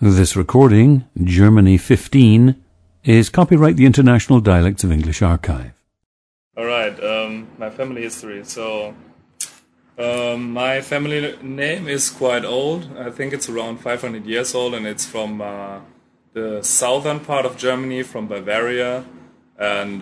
This recording, Germany 15, is copyright the International Dialects of English Archive. Alright, my family history. So, my family name is quite old. I think it's around 500 years old, and it's from the southern part of Germany, from Bavaria. And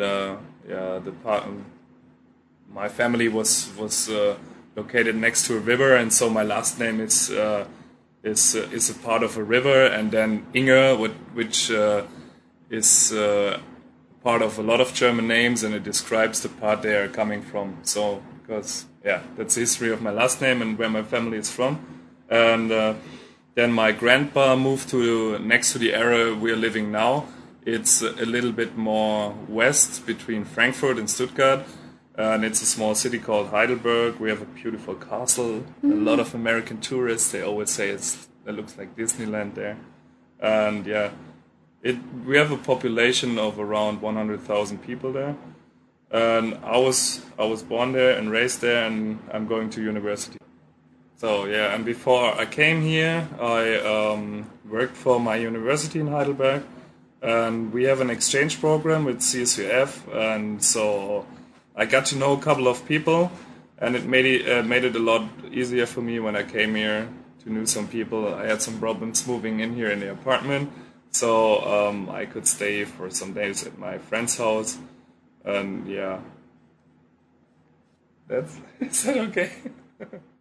my family was located next to a river, and so my last name is a part of a river, and then Inge, which is part of a lot of German names, and it describes the part they are coming from. So, because that's the history of my last name and where my family is from. And then my grandpa moved to next to the area we are living now. It's a little bit more west between Frankfurt and Stuttgart. And it's a small city called Heidelberg. We have a beautiful castle. A lot of American tourists, they always say it looks like Disneyland there. And we have a population of around 100,000 people there. And I was born there and raised there, and I'm going to university. So and before I came here, I worked for my university in Heidelberg. And we have an exchange program with CSUF, and so I got to know a couple of people, and it made it a lot easier for me when I came here to know some people. I had some problems moving in here in the apartment, so I could stay for some days at my friend's house, and is that okay?